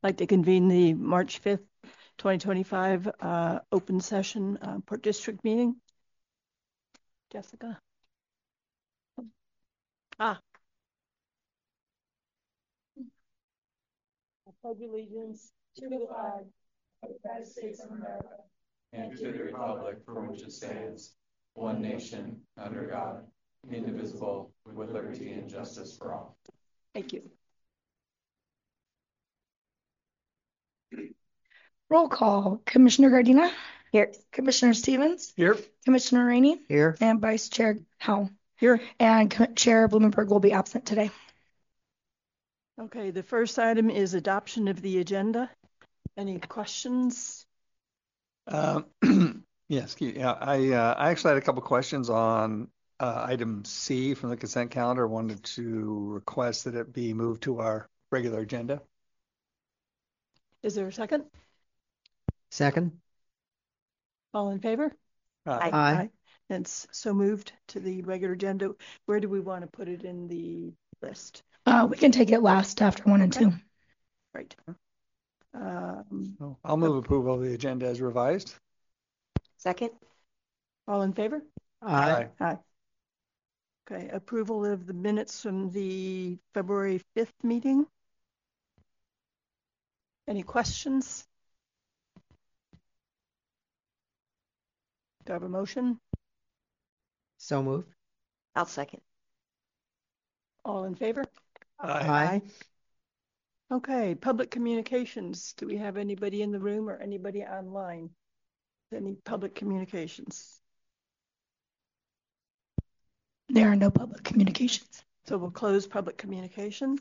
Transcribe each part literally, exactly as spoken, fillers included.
like to convene the March fifth, twenty twenty-five uh, open session uh, Port District meeting. Jessica. Ah. I pledge allegiance to the flag of the United States of America and to the republic for which it stands, one nation, under God, indivisible, with liberty and justice for all. Thank you. Roll call. Commissioner Gardina? Here. Commissioner Stevens? Here. Commissioner Rainey? Here. And Vice Chair Howell? Here. And Chair Blumenberg will be absent today. Okay, the first item is adoption of the agenda. Any questions? Um, yes, yeah, I uh, I actually had a couple questions on uh, item C from the consent calendar. Wanted to request that it be moved to our regular agenda. Is there a second? Second. All in favor? Aye. Aye. Aye. And it's so moved to the regular agenda. Where do we want to put it in the list? Uh, we can take it last after one and Okay. two. Right. Um, So I'll move approval of the agenda as revised. Second. all in favor? Aye. Aye. Okay, approval of the minutes from the February fifth meeting. Any questions? Do I have a motion? So moved. I'll second. All in favor? Aye. Okay, public communications. Do we have anybody in the room or anybody online? Any public communications? There are no public communications. So we'll close public communication.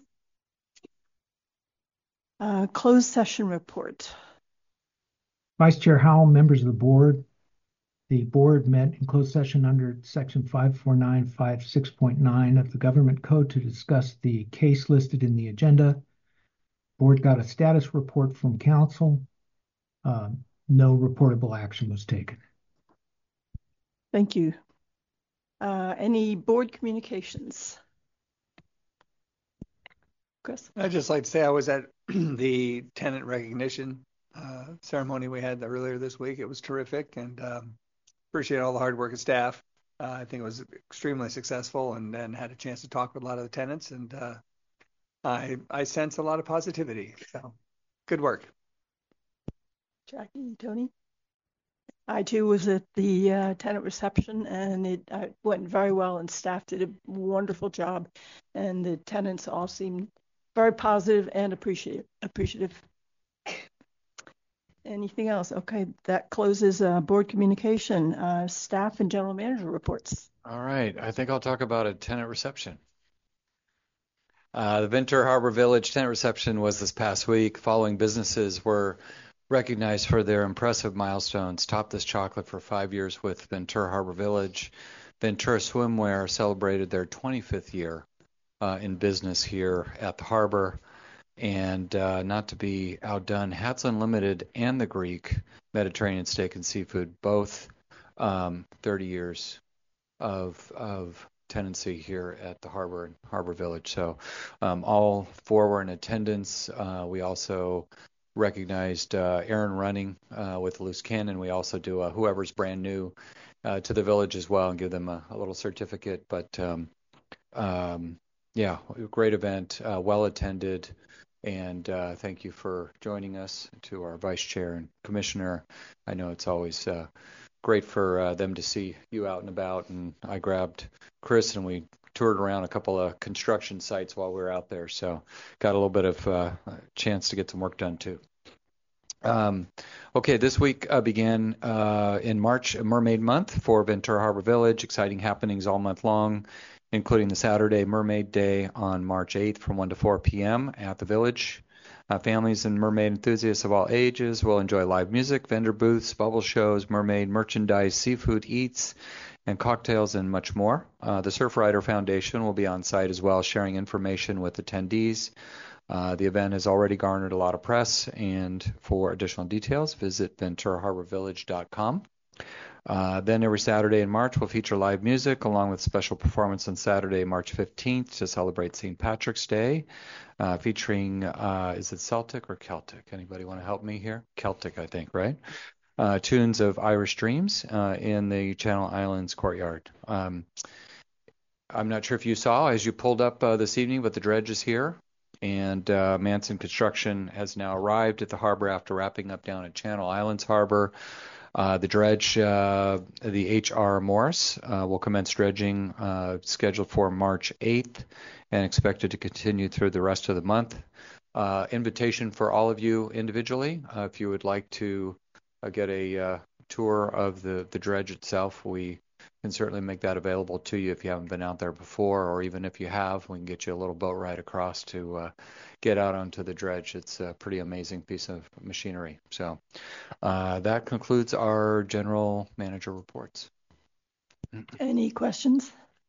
Uh, closed session report. Vice Chair Howell, members of the board. The board met in closed session under section five four nine five six point nine of the government code to discuss the case listed in the agenda. Board got a status report from council. Um, no reportable action was taken. Thank you. Uh, any board communications? Chris? I'd just like to say I was at the tenant recognition uh, ceremony we had earlier this week. It was terrific, and um, appreciate all the hard work of staff. Uh, I think it was extremely successful, and then had a chance to talk with a lot of the tenants, and uh, I I sense a lot of positivity. So good work. Jackie, Tony? I too was at the uh, tenant reception, and it uh, went very well, and staff did a wonderful job, and the tenants all seemed very positive and appreciative. appreciative. Anything else? Okay, that closes uh, board communication, uh, staff and general manager reports. All right, I think I'll talk about a tenant reception. Uh, the Ventura Harbor Village tenant reception was this past week. Following businesses were recognized for their impressive milestones. Top This Chocolate for five years with Ventura Harbor Village. Ventura Swimwear celebrated their twenty-fifth year uh, in business here at the harbor. And uh, not to be outdone, Hats Unlimited and the Greek Mediterranean Steak and Seafood, both um, thirty years of of tenancy here at the harbor and Harbor Village. So um, all four were in attendance. Uh, we also recognized uh, Aaron Running uh, with Loose Cannon. We also do uh, whoever's brand new uh, to the village as well and give them a, a little certificate. But um, um, yeah, great event, uh, well attended. And uh, thank you for joining us, to our vice chair and commissioner. I know it's always uh, great for uh, them to see you out and about. And I grabbed Chris and we toured around a couple of construction sites while we were out there. So got a little bit of uh, a chance to get some work done too. Um, okay, this week uh, began uh, in March, Mermaid Month for Ventura Harbor Village. Exciting happenings all month long, including the Saturday Mermaid Day on March eighth from one to four p.m. at the village. Uh, families and mermaid enthusiasts of all ages will enjoy live music, vendor booths, bubble shows, mermaid merchandise, seafood eats, and cocktails, and much more. Uh, the Surfrider Foundation will be on site as well, sharing information with attendees. Uh, the event has already garnered a lot of press, and for additional details, visit ventura harbor village dot com. Uh, then every Saturday in March, we'll feature live music along with special performance on Saturday, March fifteenth to celebrate Saint Patrick's Day, uh, featuring, uh, is it Celtic or Celtic? Anybody want to help me here? Celtic, I think, right? Uh, tunes of Irish Dreams uh, in the Channel Islands courtyard. Um, I'm not sure if you saw as you pulled up uh, this evening, but the dredge is here. And uh, Manson Construction has now arrived at the harbor after wrapping up down at Channel Islands Harbor. Uh, the dredge, uh, the H R Morris, uh, will commence dredging uh, scheduled for March eighth and expected to continue through the rest of the month. Uh, invitation for all of you individually, uh, if you would like to uh, get a uh, tour of the, the dredge itself, we can certainly make that available to you if you haven't been out there before, or even if you have, we can get you a little boat ride across to uh, get out onto the dredge. It's a pretty amazing piece of machinery. So uh, that concludes our general manager reports. Any questions?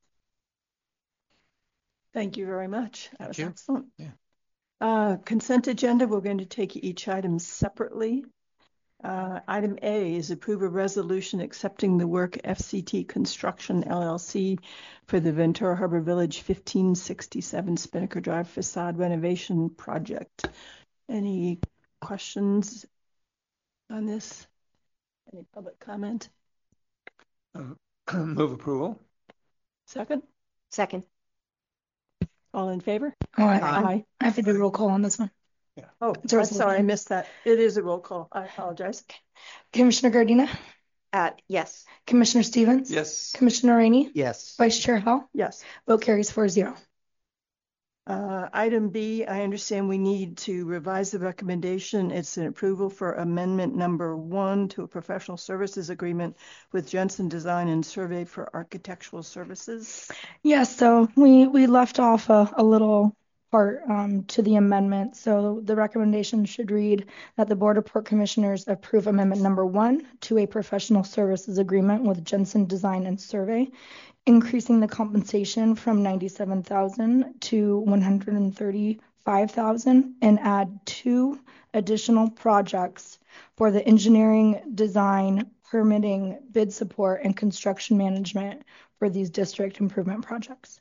Thank you very much. That was you. excellent. Yeah. Uh, consent agenda, we're going to take each item separately. Uh, item A is approve a resolution accepting the work F C T Construction L L C for the Ventura Harbor Village fifteen sixty-seven Spinnaker Drive facade renovation project. Any questions on this? Any public comment? Uh, move approval. Second? Second. All in favor? Oh, I, Aye. I have to do a roll call on this one. Oh, It's a I'm sorry, I resolution. missed that. It is a roll call. I apologize. Commissioner Gardina, Uh, yes. Commissioner Stevens, Yes. Commissioner Rainey, Yes. Vice Chair Howell. Yes. Vote carries four zero. Uh, item B, I understand we need to revise the recommendation. It's an approval for amendment number one to a professional services agreement with Jensen Design and Survey for Architectural Services. Yes, so we, we left off a, a little part um, to the amendment. So the recommendation should read that the Board of Port Commissioners approve amendment number one to a professional services agreement with Jensen Design and Survey, increasing the compensation from ninety-seven thousand to one hundred thirty-five thousand and add two additional projects for the engineering, design, permitting, bid support, and construction management for these district improvement projects.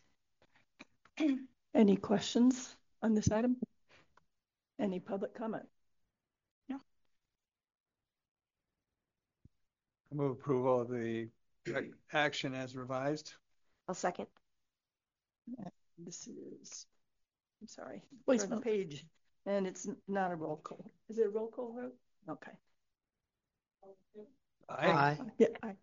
Any questions on this item? Any public comment? No. I move approval of the action as revised. I'll second. This is, I'm sorry, Voice for the vote. page, and it's not a roll call. Is it a roll call vote? Okay. Aye. Yeah, aye.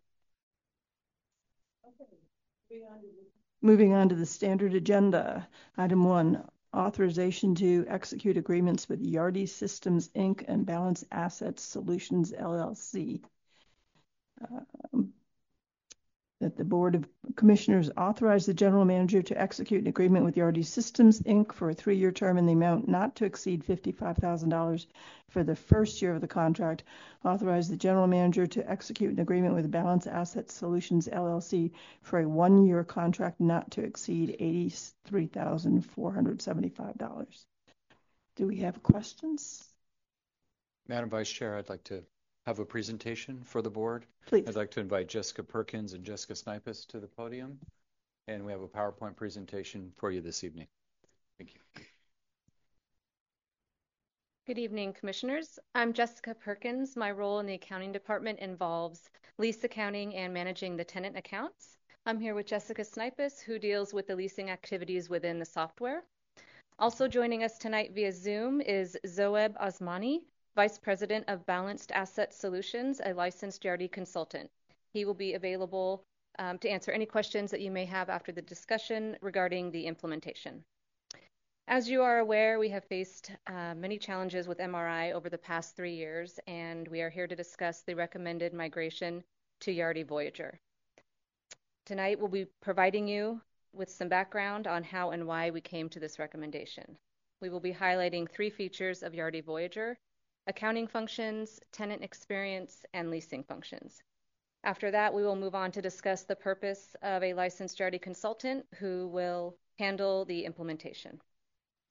Moving on to the standard agenda. Item one, authorization to execute agreements with Yardi Systems, Incorporated and Balance Assets Solutions, L L C. Um, that the Board of Commissioners authorize the General Manager to execute an agreement with Yardi Systems, Incorporated for a three-year term in the amount not to exceed fifty-five thousand dollars for the first year of the contract. Authorize the General Manager to execute an agreement with Balance Asset Solutions, L L C for a one-year contract not to exceed eighty-three thousand four hundred seventy-five dollars. Do we have questions? Madam Vice Chair, I'd like to have a presentation for the board. Please. I'd like to invite Jessica Perkins and Jessica Snipes to the podium, and we have a PowerPoint presentation for you this evening. Thank you. Good evening, Commissioners. I'm Jessica Perkins. My role in the accounting department involves lease accounting and managing the tenant accounts. I'm here with Jessica Snipes, who deals with the leasing activities within the software. Also joining us tonight via Zoom is Zoeb Osmani, Vice President of Balanced Asset Solutions, a licensed Yardi consultant. He will be available um, to answer any questions that you may have after the discussion regarding the implementation. As you are aware, we have faced uh, many challenges with M R I over the past three years, and we are here to discuss the recommended migration to Yardi Voyager. Tonight, we'll be providing you with some background on how and why we came to this recommendation. We will be highlighting three features of Yardi Voyager: accounting functions, tenant experience, and leasing functions. After that, we will move on to discuss the purpose of a licensed Yardi consultant who will handle the implementation.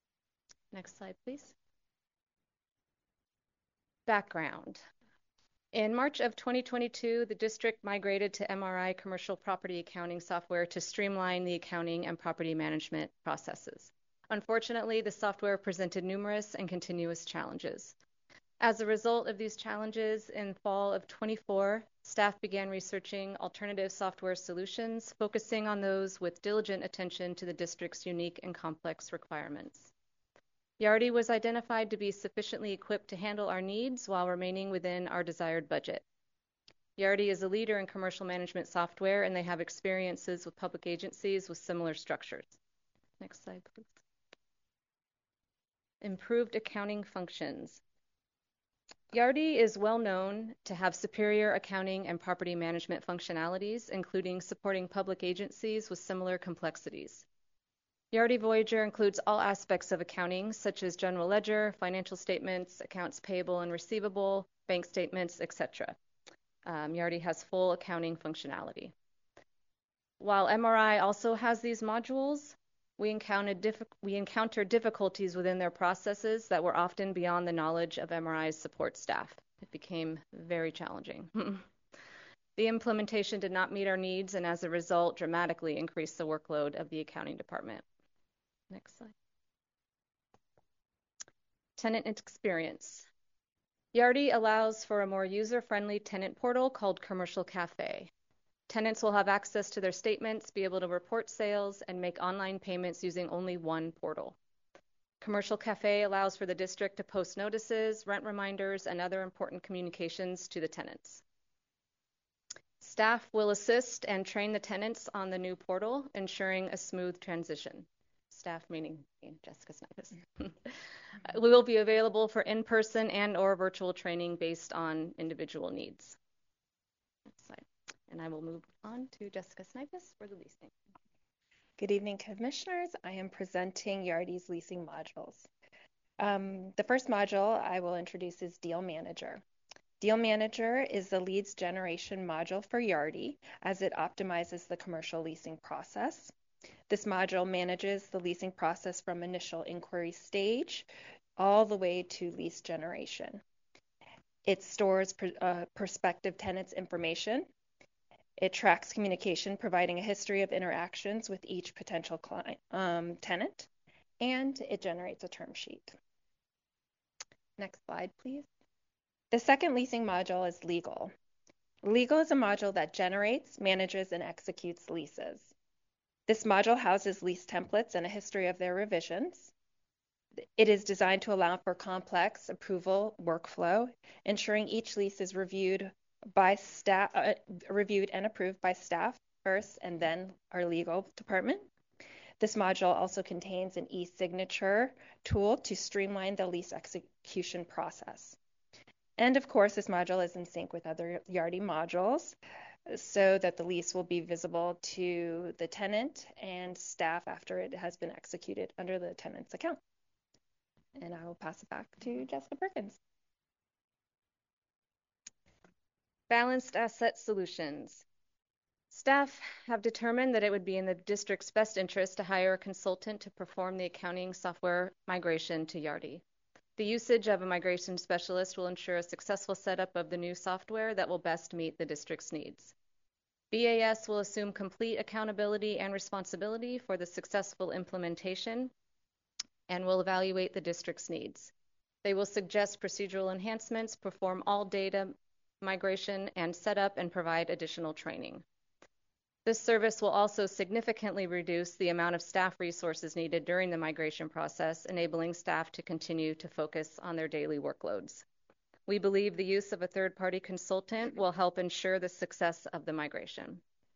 Next slide, please. Background. In March of twenty twenty-two, the district migrated to M R I commercial property accounting software to streamline the accounting and property management processes. Unfortunately, the software presented numerous and continuous challenges. As a result of these challenges, in fall of twenty-four, staff began researching alternative software solutions, focusing on those with diligent attention to the district's unique and complex requirements. Yardi was identified to be sufficiently equipped to handle our needs while remaining within our desired budget. Yardi is a leader in commercial management software, and they have experiences with public agencies with similar structures. Next slide, please. Improved accounting functions. Yardi is well known to have superior accounting and property management functionalities, including supporting public agencies with similar complexities. Yardi Voyager includes all aspects of accounting, such as general ledger, financial statements, accounts payable and receivable, bank statements, et cetera. Um, Yardi has full accounting functionality. While M R I also has these modules, we encountered, diff- we encountered difficulties within their processes that were often beyond the knowledge of M R I's support staff. It became very challenging. The implementation did not meet our needs, and as a result, dramatically increased the workload of the accounting department. Next slide. Tenant experience. Yardi allows for a more user-friendly tenant portal called Commercial Cafe. Tenants will have access to their statements, be able to report sales, and make online payments using only one portal. Commercial Cafe allows for the district to post notices, rent reminders, and other important communications to the tenants. Staff will assist and train the tenants on the new portal, ensuring a smooth transition. Staff meaning Jessica Snipes. We will be available for in-person and or virtual training based on individual needs. Next slide. And I will move on to Jessica Snipes for the leasing. Good evening, commissioners. I am presenting Yardi's leasing modules. Um, the first module I will introduce is Deal Manager. Deal Manager is the leads generation module for Yardi as it optimizes the commercial leasing process. This module manages the leasing process from initial inquiry stage all the way to lease generation. It stores pr- uh, prospective tenants' information. It tracks communication, providing a history of interactions with each potential client, um, tenant, and it generates a term sheet. Next slide, please. The second leasing module is Legal. Legal is a module that generates, manages, and executes leases. This module houses lease templates and a history of their revisions. It is designed to allow for complex approval workflow, ensuring each lease is reviewed by staff, uh, reviewed and approved by staff first, and then our legal department. This module also contains an e-signature tool to streamline the lease execution process. And of course, this module is in sync with other Yardi modules, so that the lease will be visible to the tenant and staff after it has been executed under the tenant's account. And I will pass it back to Jessica Perkins. Balanced asset solutions. Staff have determined that it would be in the district's best interest to hire a consultant to perform the accounting software migration to Yardi. The usage of a migration specialist will ensure a successful setup of the new software that will best meet the district's needs. B A S will assume complete accountability and responsibility for the successful implementation and will evaluate the district's needs. They will suggest procedural enhancements, perform all data migration and setup, and provide additional training. This service will also significantly reduce the amount of staff resources needed during the migration process, enabling staff to continue to focus on their daily workloads. We believe the use of a third-party consultant will help ensure the success of the migration.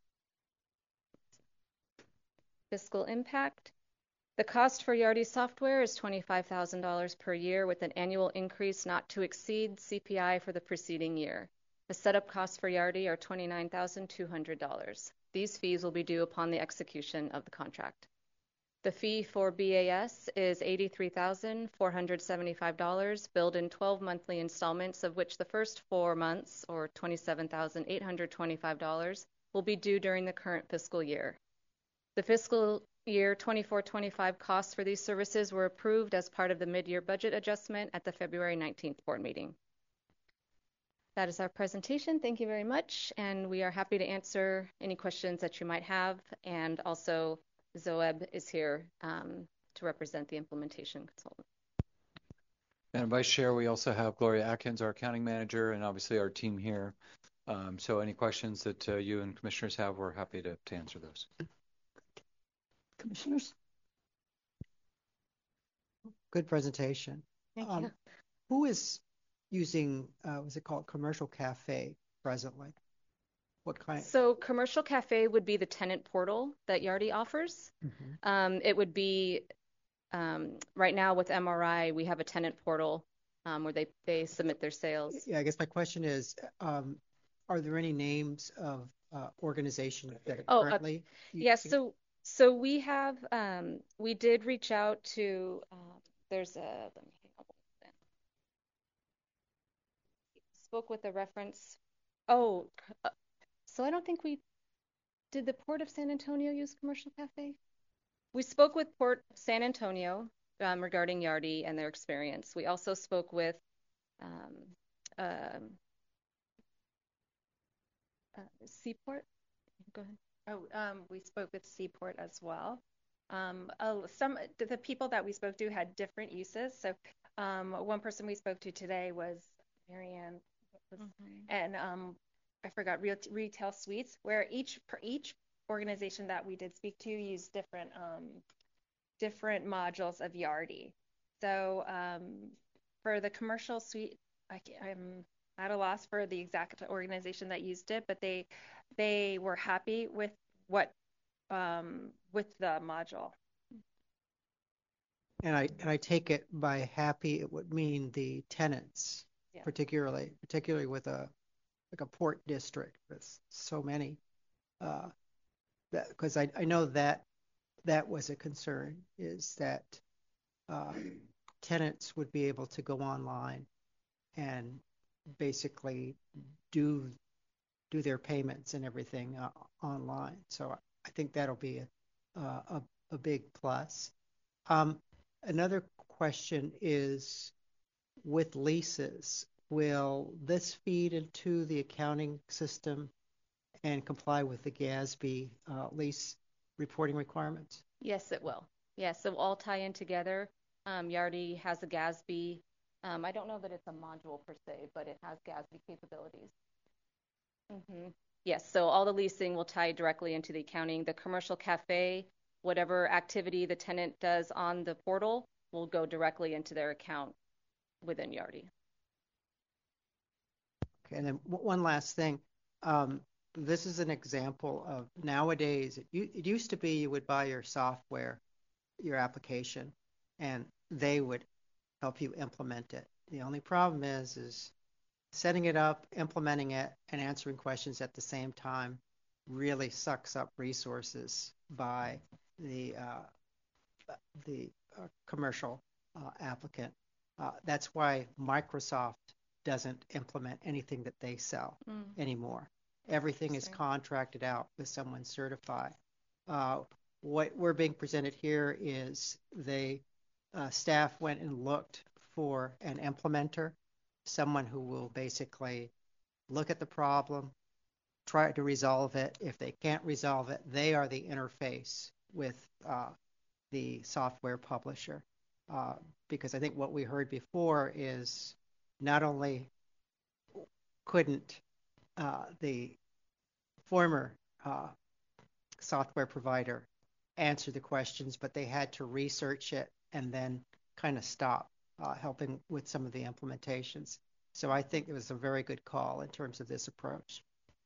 Fiscal impact. The cost for Yardi software is twenty-five thousand dollars per year with an annual increase not to exceed C P I for the preceding year. The setup costs for Yardi are twenty-nine thousand two hundred dollars. These fees will be due upon the execution of the contract. The fee for B A S is eighty-three thousand four hundred seventy-five dollars, billed in twelve monthly installments, of which the first four months, or twenty-seven thousand eight hundred twenty-five dollars, will be due during the current fiscal year. The fiscal year twenty-four twenty-five costs for these services were approved as part of the mid-year budget adjustment at the February nineteenth board meeting. That is our presentation. Thank you very much. And we are happy to answer any questions that you might have. And also, Zoeb is here um, to represent the implementation consultant. And Vice Chair, we also have Gloria Atkins, our accounting manager, and obviously our team here. Um, so any questions that uh, you and commissioners have, we're happy to, to answer those. Commissioners? Good presentation. Thank Um, you. Who is using, uh, what's it called, Commercial Cafe presently? What kind? So Commercial Cafe would be the tenant portal that Yardi offers. Mhm. Um, it would be, um, right now with M R I, we have a tenant portal um, where they, they submit their sales. Yeah, I guess my question is, um, are there any names of uh, organizations that are Oh, uh, currently? Yeah, using- so so we have um, we did reach out to uh, there's a let me hang on one second. Spoke with a reference. Oh, uh, so I don't think we did the Port of San Antonio use Commercial Cafe? We spoke with Port San Antonio um, regarding Yardi and their experience. We also spoke with um, um, uh, Seaport. Go ahead. Oh, um, we spoke with Seaport as well. Um, uh, some the, the people that we spoke to had different uses. So, um, one person we spoke to today was Marianne, was, Mhm. and um, I forgot real, retail suites, where each per each organization that we did speak to used different um, different modules of Yardi. So, um, for the commercial suite, I, ca- I'm at a loss for the exact organization that used it, but they they were happy with what um, with the module. And I, and I take it by happy, it would mean the tenants, Yeah. particularly, particularly with a, like a port district with so many. Uh, that, because I, I know that that was a concern, is that uh, tenants would be able to go online and basically do do their payments and everything uh, online. So I think that'll be a a, a big plus. Um, another question is, with leases, will this feed into the accounting system and comply with the GASB uh, lease reporting requirements? Yes, it will. Yes, it will all tie in together. Um, Yardi has a GASB. Um, I don't know that it's a module per se, but it has GASB capabilities. Mm-hmm. Yes, so all the leasing will tie directly into the accounting. The commercial cafe, whatever activity the tenant does on the portal will go directly into their account within Yardi. Okay, and then w- one last thing. Um, this is an example of nowadays, it, u- it used to be you would buy your software, your application, and they would help you implement it. The only problem is, is setting it up, implementing it, and answering questions at the same time really sucks up resources by the uh, the uh, commercial uh, applicant. Uh, that's why Microsoft doesn't implement anything that they sell Mm. anymore. Everything is contracted out with someone certified. Uh, what we're being presented here is they uh, staff went and looked for an implementer, someone who will basically look at the problem, try to resolve it. If they can't resolve it, they are the interface with uh, the software publisher. Uh, because I think what we heard before is not only couldn't uh, the former uh, software provider answer the questions, but they had to research it and then kind of stop uh, helping with some of the implementations. So I think it was a very good call in terms of this approach.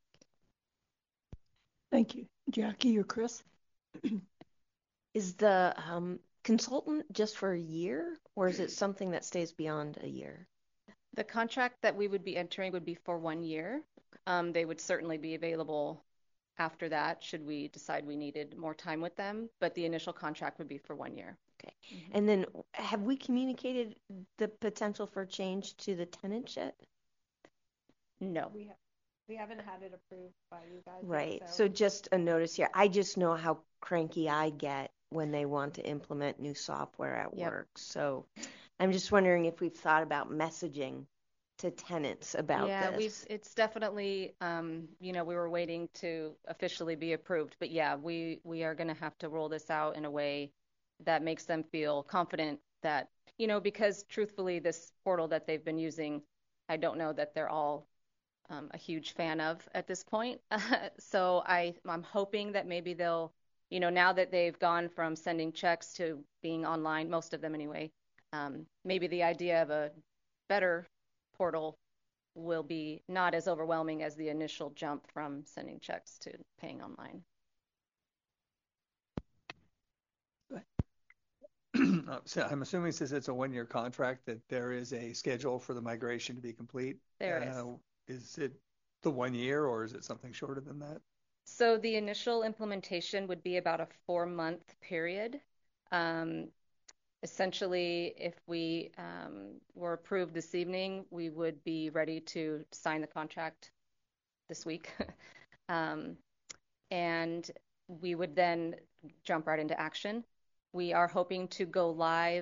Thank you. Jackie or Chris? Is the um, consultant just for a year, or is it something that stays beyond a year? The contract that we would be entering would be for one year. Um, they would certainly be available after that, should we decide we needed more time with them, but the initial contract would be for one year. Okay. And then have we communicated the potential for change to the tenants yet? No. We have we haven't had it approved by you guys yet, Right. so So just a notice here. I just know how cranky I get when they want to implement new software at Yep. work. So I'm just wondering if we've thought about messaging to tenants about Yeah, this? we've, it's definitely, um, you know, we were waiting to officially be approved, but yeah, we, we are going to have to roll this out in a way that makes them feel confident that, you know, because truthfully, this portal that they've been using, I don't know that they're all um, a huge fan of at this point. So I, I'm hoping that maybe they'll, you know, now that they've gone from sending checks to being online, most of them anyway, um, maybe the idea of a better portal will be not as overwhelming as the initial jump from sending checks to paying online. So I'm assuming since it's a one-year contract that there is a schedule for the migration to be complete. There is. Uh, Is it the one year or is it something shorter than that? So the initial implementation would be about a four-month period. Um, essentially, if we um, were approved this evening, we would be ready to sign the contract this week. um, and we would then jump right into action. We are hoping to go live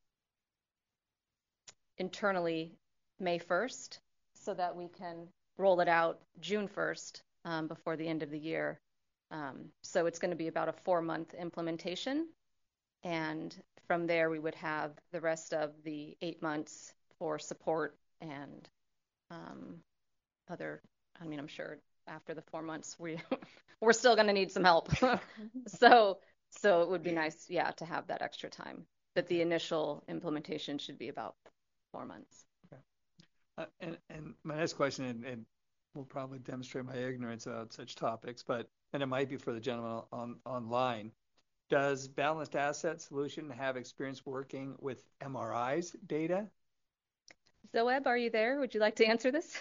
internally May first so that we can roll it out June first um, before the end of the year. Um, so it's going to be about a four-month implementation. And from there, we would have the rest of the eight months for support and um, other, I mean, I'm sure after the four months, we, we're still going to need some help. so, so it would be nice, yeah, to have that extra time. But the initial implementation should be about four months. Okay. Uh, and, and my next question, and, and will probably demonstrate my ignorance about such topics, but, and it might be for the gentleman on, online. Does Balanced Asset Solution have experience working with M R I's data? Zoeb, are you there? Would you like to answer this?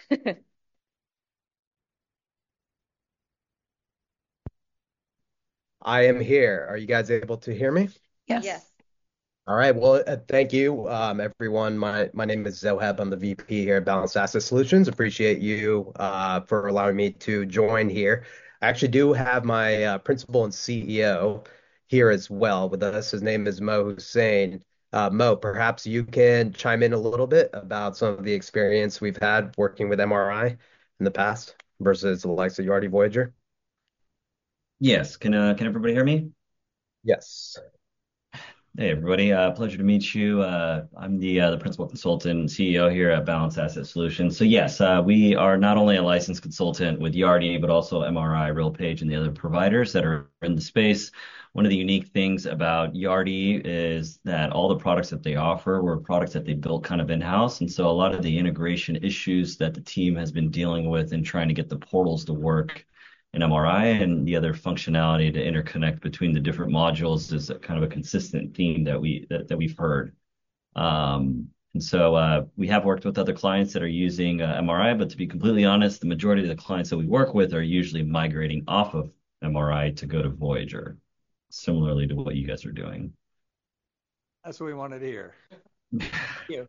I am here. Are you guys able to hear me? Yes. Yes. All right. Well, uh, thank you, um, everyone. My my name is Zoheb. I'm the V P here at Balanced Asset Solutions. Appreciate you uh, for allowing me to join here. I actually do have my uh, principal and C E O here as well with us. His name is Mo Hussein. Uh, Mo, perhaps you can chime in a little bit about some of the experience we've had working with M R I in the past versus the likes of Yardi Voyager. Yes. Can uh, can everybody hear me? Yes. Hey, everybody. Uh, pleasure to meet you. Uh, I'm the uh, the principal consultant and C E O here at Balanced Asset Solutions. So yes, uh, we are not only a licensed consultant with Yardi, but also M R I, RealPage, and the other providers that are in the space. One of the unique things about Yardi is that all the products that they offer were products that they built kind of in-house. And so a lot of the integration issues that the team has been dealing with in trying to get the portals to work in M R I and the other functionality to interconnect between the different modules is a kind of a consistent theme that we that, that we've heard. Um, and so uh, we have worked with other clients that are using uh, M R I, but to be completely honest, the majority of the clients that we work with are usually migrating off of M R I to go to Voyager, similarly to what you guys are doing. That's what we wanted to hear. Thank you.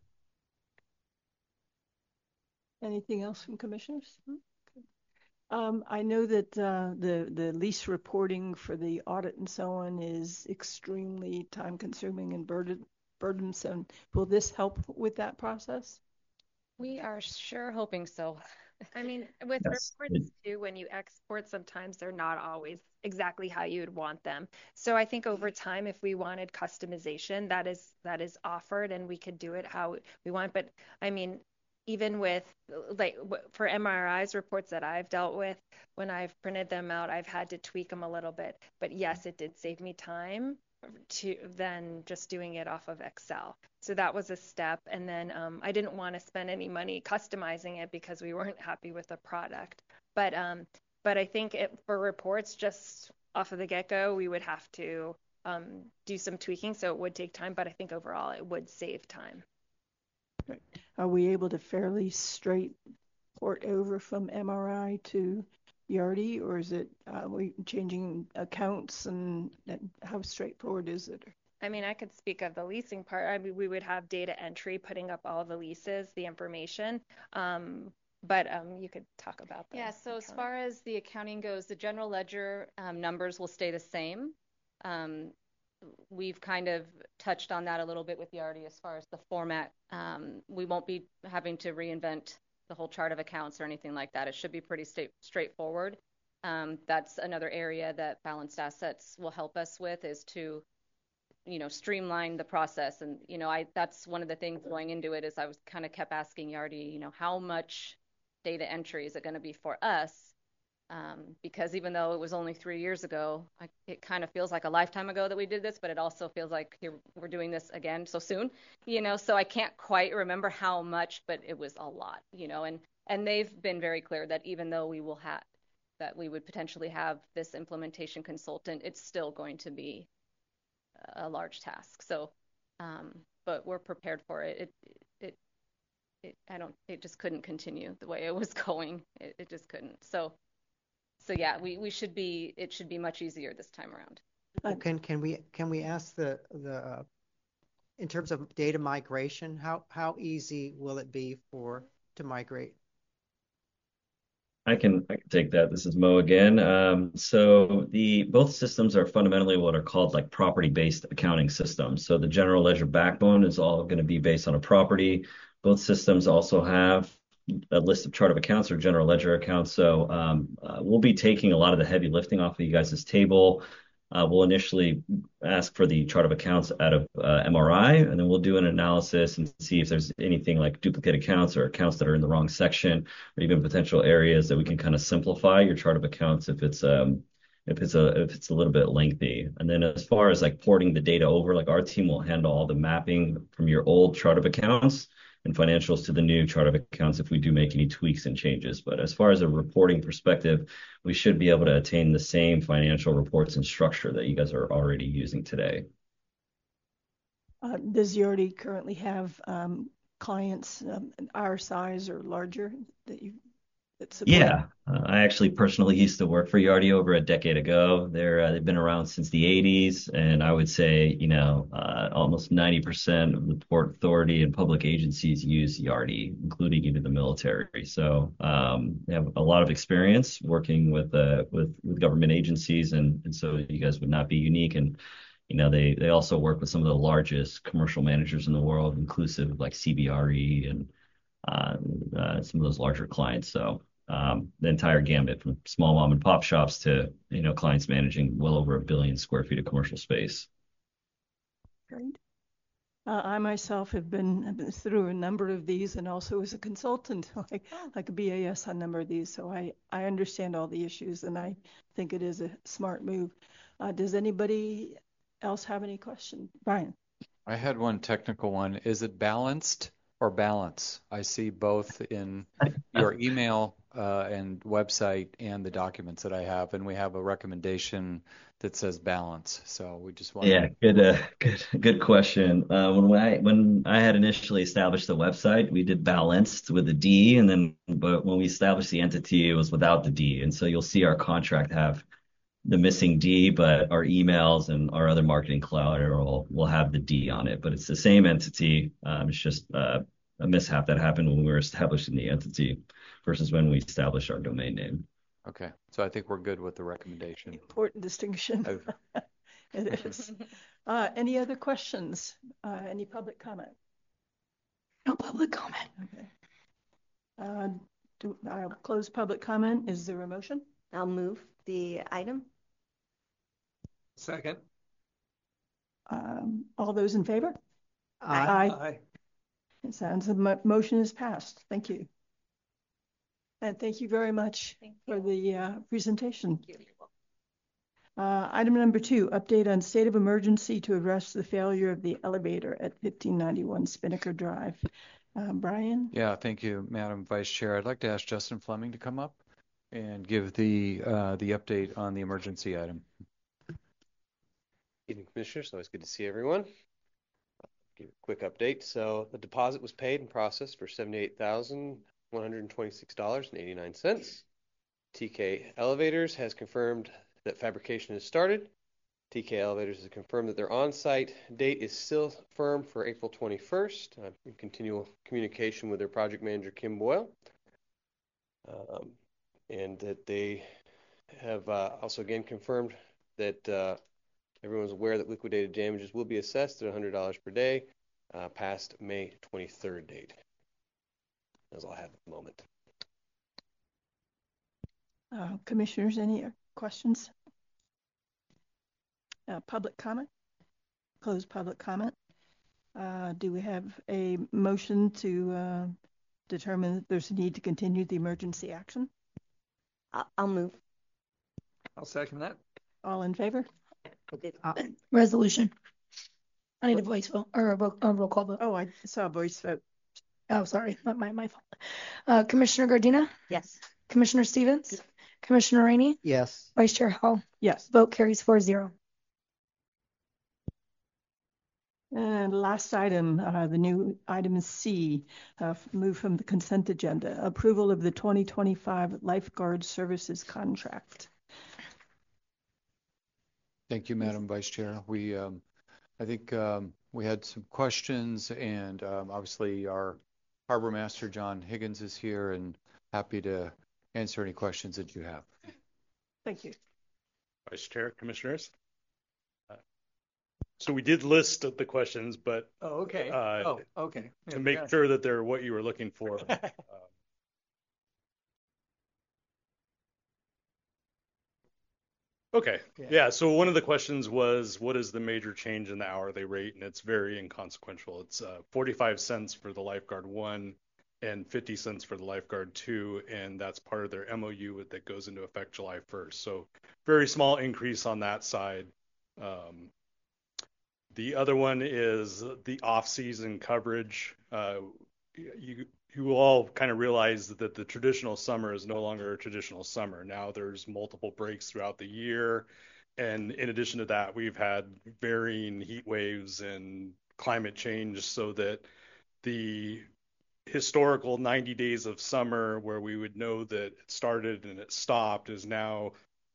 Anything else from commissioners? Um, I know that uh, the the lease reporting for the audit and so on is extremely time consuming and burden, burdensome. Will this help with that process? We are sure hoping so. I mean, with Yes. reports too, when you export, sometimes they're not always exactly how you would want them. So I think over time, if we wanted customization, that is that is offered, and we could do it how we want. But I mean, even with like w- for M R I's reports that I've dealt with, when I've printed them out, I've had to tweak them a little bit. But yes, it did save me time to than just doing it off of Excel. So that was a step. And then um, I didn't want to spend any money customizing it because we weren't happy with the product. But um, but I think it, for reports, just off of the get-go, we would have to um, do some tweaking. So it would take time, but I think overall it would save time. Are we able to fairly straight port over from M R I to Yardi, or is it uh, we changing accounts, and, and how straightforward is it? I mean, I could speak of the leasing part. I mean, we would have data entry, putting up all the leases, the information. Um, but um, you could talk about that. Yeah, so as far as the accounting goes, the general ledger um, numbers will stay the same. Um, we've kind of touched on that a little bit with Yardi as far as the format. Um, we won't be having to reinvent the whole chart of accounts or anything like that. It should be pretty sta- straightforward. Um, that's another area that Balanced Assets will help us with, is to, you know, streamline the process. And, you know, I that's one of the things going into it, is I was kind of kept asking Yardi, you know, how much data entry is it going to be for us? Um, because even though it was only three years ago, I, it kind of feels like a lifetime ago that we did this, but it also feels like here we're doing this again so soon, you know, so I can't quite remember how much, but it was a lot, you know, and, and they've been very clear that even though we will have, that we would potentially have this implementation consultant, it's still going to be a large task. So, um, but we're prepared for it. It, it, it, I don't, it just couldn't continue the way it was going. It, it just couldn't. So, So yeah, we, we should be, it should be much easier this time around. Well, can can we can we ask the the uh, in terms of data migration, how how easy will it be for to migrate? I can I can take that. This is Mo again. Um, so the both systems are fundamentally what are called like property-based accounting systems. So the general ledger backbone is all going to be based on a property. Both systems also have a list of chart of accounts or general ledger accounts. So um, uh, we'll be taking a lot of the heavy lifting off of you guys' table. Uh, we'll initially ask for the chart of accounts out of uh, M R I, and then we'll do an analysis and see if there's anything like duplicate accounts or accounts that are in the wrong section, or even potential areas that we can kind of simplify your chart of accounts if it's um if it's a if it's a little bit lengthy. And then as far as like porting the data over, like our team will handle all the mapping from your old chart of accounts and financials to the new chart of accounts if we do make any tweaks and changes. But as far as a reporting perspective, we should be able to attain the same financial reports and structure that you guys are already using today. Uh, does Yardi currently have um, clients um, our size or larger that you that support? Yeah, uh, I actually personally used to work for Yardi over a decade ago. They're uh, they've been around since the eighties, and I would say, you know, uh, almost ninety percent of the Port Authority and public agencies use Yardi, including even the military. So um, they have a lot of experience working with uh, with with government agencies, and and so you guys would not be unique. And you know, they they also work with some of the largest commercial managers in the world, inclusive of like C B R E and uh, uh, some of those larger clients. So um, the entire gambit from small mom and pop shops to, you know, clients managing well over a billion square feet of commercial space. Great. Uh, I myself have been, have been through a number of these, and also as a consultant, like like a B A S on a number of these. So I, I understand all the issues, and I think it is a smart move. Uh, does anybody else have any questions? Brian? I had one technical one. Is it balanced or balance? I see both in your email uh, and website and the documents that I have, and we have a recommendation that says balance. So we just want Yeah, good, uh, good, good question. Uh, when I when I had initially established the website, we did balanced with a D, and then but when we established the entity, it was without the D. And so you'll see our contract have the missing D, but our emails and our other marketing collateral will have the D on it. But it's the same entity. Um, it's just uh, a mishap that happened when we were establishing the entity versus when we established our domain name. Okay, so I think we're good with the recommendation. Important distinction. It is. Uh, any other questions? Uh, any public comment? No public comment. Okay. Uh, do, I'll close public comment. Is there a motion? I'll move the item. Second. Um, all those in favor? Aye. Aye. It sounds the mo- motion is passed. Thank you. And thank you very much Thank for you. the uh, presentation. Thank you. Uh, item number two, update on state of emergency to address the failure of the elevator at fifteen ninety-one Spinnaker Drive. Uh, Brian? Yeah, thank you, Madam Vice Chair. I'd like to ask Justin Fleming to come up and give the uh, the update on the emergency item. Evening, Commissioners. Always good to see everyone. I'll give a quick update. So the deposit was paid and processed for seventy-eight thousand one hundred twenty-six dollars and eighty-nine cents. T K Elevators has confirmed that fabrication has started. T K Elevators has confirmed that their on-site date is still firm for April twenty-first. I'm in continual communication with their project manager, Kim Boyle. Um, and that they have uh, also again confirmed that uh, Everyone's aware that liquidated damages will be assessed at one hundred dollars per day uh, past May twenty-third date. That's all I have at the moment. Uh, commissioners, any questions? Uh, public comment? Close public comment. Uh, do we have a motion to uh, determine that there's a need to continue the emergency action? I'll, I'll move. I'll second that. All in favor? Uh, resolution. I need a voice vote or a, vo- a roll call vote. Oh, I saw a voice vote. Oh, sorry, not my my fault. Uh, Commissioner Gardina, Yes. Commissioner Stevens, Commissioner Rainey, Yes. Vice Chair Howell. Yes. Vote carries four zero. And last item, uh, the new item C, uh, move from the consent agenda, approval of the twenty twenty-five lifeguard services contract. Thank you, Madam Vice Chair. We, um, I think um, we had some questions, and um, obviously our Harbor Master John Higgins is here and happy to answer any questions that you have. Thank you. Vice Chair, Commissioners. Uh, so we did list the questions, but Oh, okay. uh, oh, okay. to Yeah, make yeah. sure that they're what you were looking for. uh, Okay. Yeah. Yeah. So one of the questions was, what is the major change in the hourly rate? And it's very inconsequential. It's uh, forty-five cents for the lifeguard one and fifty cents for the lifeguard two. And that's part of their M O U that goes into effect July first. So very small increase on that side. Um, the other one is the off-season coverage. Uh, you you all kind of realize that the traditional summer is no longer a traditional summer. Now there's multiple breaks throughout the year. And in addition to that, we've had varying heat waves and climate change, so that the historical ninety days of summer where we would know that it started and it stopped is now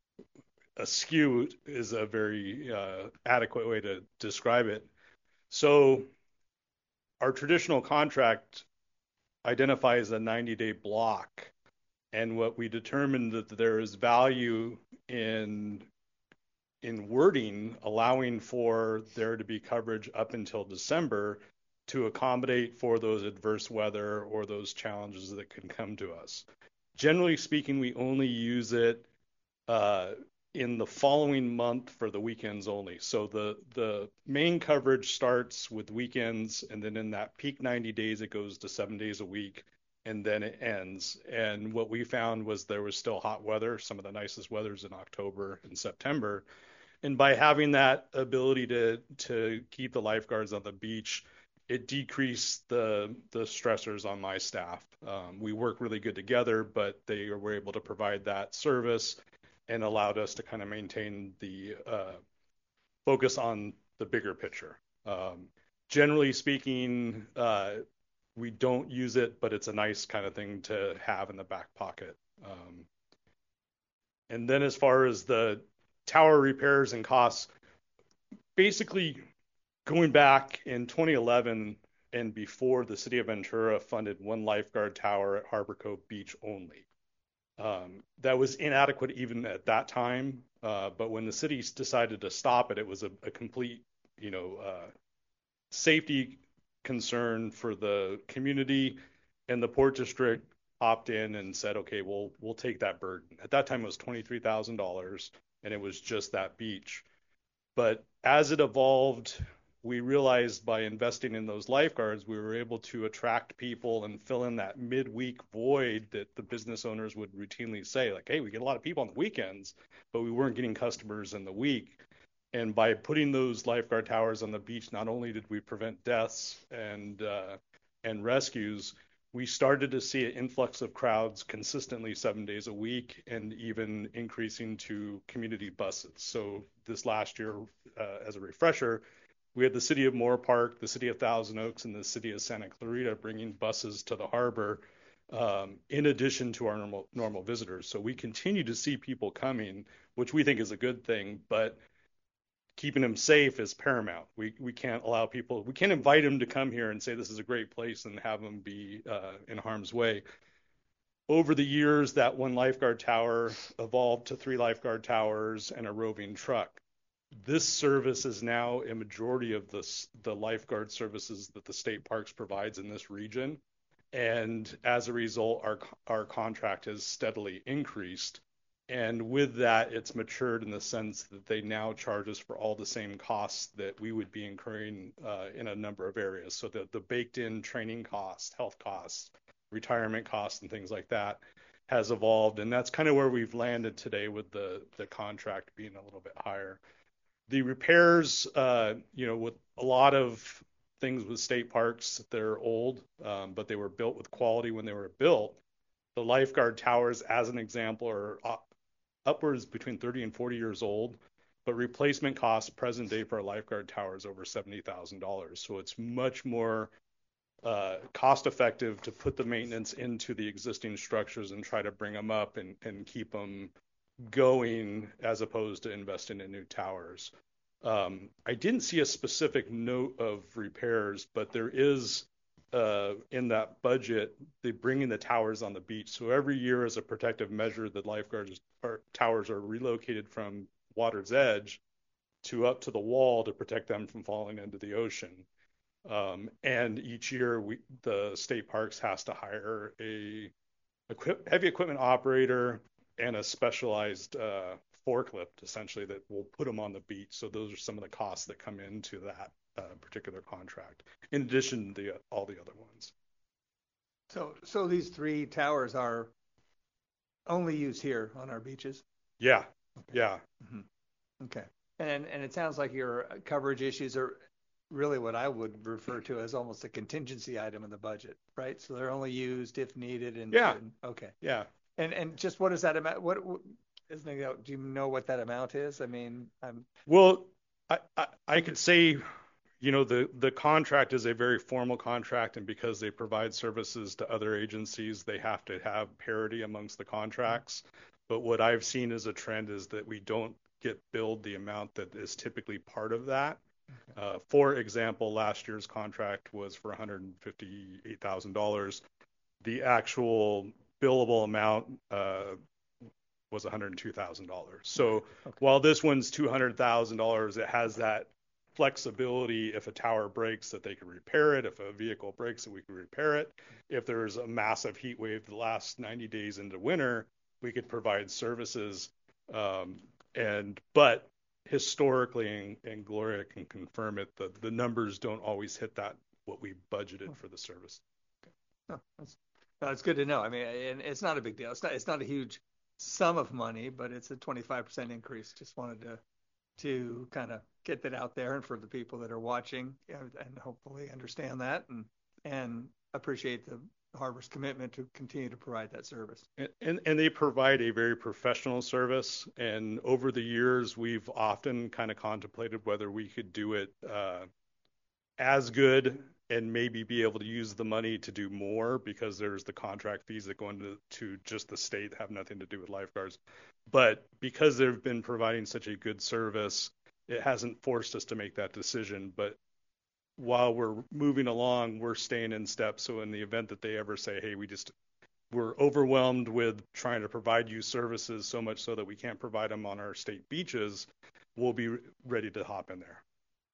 askew, is a very uh, adequate way to describe it. So our traditional contract identifies a ninety day block, and what we determined that there is value in in wording allowing for there to be coverage up until December to accommodate for those adverse weather or those challenges that can come to us. Generally speaking, we only use it uh, in the following month for the weekends only. So the the main coverage starts with weekends, and then in that peak ninety days, it goes to seven days a week, and then it ends. And what we found was there was still hot weather, some of the nicest weathers in October and September. And by having that ability to to keep the lifeguards on the beach, it decreased the the stressors on my staff. Um, we work really good together, but they were able to provide that service and allowed us to kind of maintain the uh, focus on the bigger picture. Um, generally speaking, uh, we don't use it, but it's a nice kind of thing to have in the back pocket. Um, and then as far as the tower repairs and costs, basically going back in twenty eleven and before, the city of Ventura funded one lifeguard tower at Harbor Cove Beach only. Um, that was inadequate even at that time, uh, but when the city decided to stop it, it was a, a complete, you know, uh, safety concern for the community, and the Port District opted in and said, okay, we'll we'll take that burden. At that time, it was twenty-three thousand dollars, and it was just that beach. But as it evolved, we realized by investing in those lifeguards, we were able to attract people and fill in that midweek void that the business owners would routinely say, like, hey, we get a lot of people on the weekends, but we weren't getting customers in the week. And by putting those lifeguard towers on the beach, not only did we prevent deaths and uh, and rescues, we started to see an influx of crowds consistently seven days a week, and even increasing to community buses. So this last year, uh, as a refresher, we had the city of Moore Park, the city of Thousand Oaks, and the city of Santa Clarita bringing buses to the harbor, um, in addition to our normal normal visitors. So we continue to see people coming, which we think is a good thing, but keeping them safe is paramount. We we can't allow people, we can't invite them to come here and say this is a great place and have them be uh, in harm's way. Over the years, that one lifeguard tower evolved to three lifeguard towers and a roving truck. this service is now a majority of the, the lifeguard services that the state parks provides in this region. And as a result, our, our contract has steadily increased. And with that, it's matured in the sense that they now charge us for all the same costs that we would be incurring uh, in a number of areas. So the, the baked in training costs, health costs, retirement costs, and things like that has evolved. And that's kind of where we've landed today with the, the contract being a little bit higher. The repairs, uh, you know, with a lot of things with state parks, they're old, um, but they were built with quality when they were built. The lifeguard towers, as an example, are upwards between thirty and forty years old, but replacement costs present day for a lifeguard tower is over seventy thousand dollars. So it's much more uh, cost effective to put the maintenance into the existing structures and try to bring them up and, and keep them going as opposed to investing in new towers. Um, I didn't see a specific note of repairs, but there is uh, in that budget, they bringing the towers on the beach. So every year as a protective measure, the lifeguards or towers are relocated from water's edge to up to the wall to protect them from falling into the ocean. Um, and each year we, the state parks has to hire a equip, heavy equipment operator and a specialized uh, forklift, essentially, that will put them on the beach. So those are some of the costs that come into that uh, particular contract, in addition to the, all the other ones. So, so these three towers are only used here on our beaches? Yeah, yeah. Mm-hmm. Okay. And and it sounds like your coverage issues are really what I would refer to as almost a contingency item in the budget, right? So they're only used if needed. And yeah. And, okay. Yeah. And and just what is that amount? What, what is do you know what that amount is? I mean, I'm. Well, I I, I could say, you know, the the contract is a very formal contract, and because they provide services to other agencies, they have to have parity amongst the contracts. But what I've seen as a trend is that we don't get billed the amount that is typically part of that. Okay. Uh, for example, last year's contract was for one hundred fifty-eight thousand dollars. The actual billable amount uh, was one hundred two thousand dollars. So okay. While this one's two hundred thousand dollars, it has that flexibility. If a tower breaks, that they can repair it. If a vehicle breaks, that we can repair it. If there's a massive heat wave the last ninety days into winter, we could provide services. Um, and but historically, and, and Gloria can confirm it, the, the numbers don't always hit that what we budgeted for the service. Okay. No, that's that's good to know. I mean, and it's not a big deal. It's not it's not a huge sum of money, but it's a twenty-five percent increase. Just wanted to to kind of get that out there, and for the people that are watching, and hopefully understand that and and appreciate the Harbor's commitment to continue to provide that service. And, and and they provide a very professional service. And over the years, we've often kind of contemplated whether we could do it uh, as good and maybe be able to use the money to do more, because there's the contract fees that go into to just the state, have nothing to do with lifeguards. But because they've been providing such a good service, it hasn't forced us to make that decision. But while we're moving along, we're staying in step. So in the event that they ever say, hey, we just, we're overwhelmed with trying to provide you services so much so that we can't provide them on our state beaches, we'll be ready to hop in there.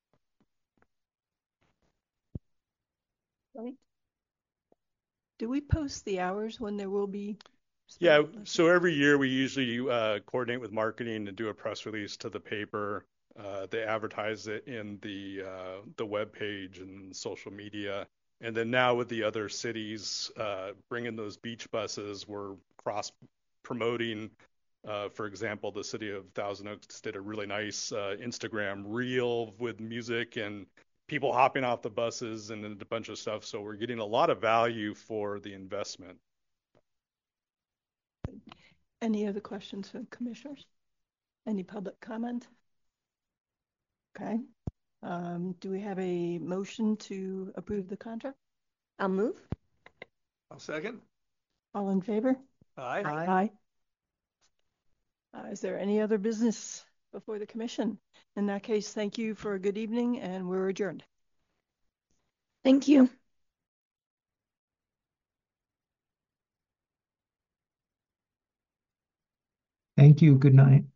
Right. Do we post the hours when there will be? Yeah, so every year we usually uh, coordinate with marketing and do a press release to the paper. Uh, they advertise it in the uh, the web page and social media, and then now with the other cities uh, bringing those beach buses, we're cross promoting. Uh, for example, the city of Thousand Oaks did a really nice uh, Instagram reel with music and people hopping off the buses and a bunch of stuff. So we're getting a lot of value for the investment. Any other questions from commissioners? Any public comment? Okay. Um, do we have a motion to approve the contract? I'll move. I'll second. All in favor? Aye. Aye. Aye. Uh, is there any other business before the commission? In that case, thank you for a good evening, and we're adjourned. Thank you. Thank you. Good night.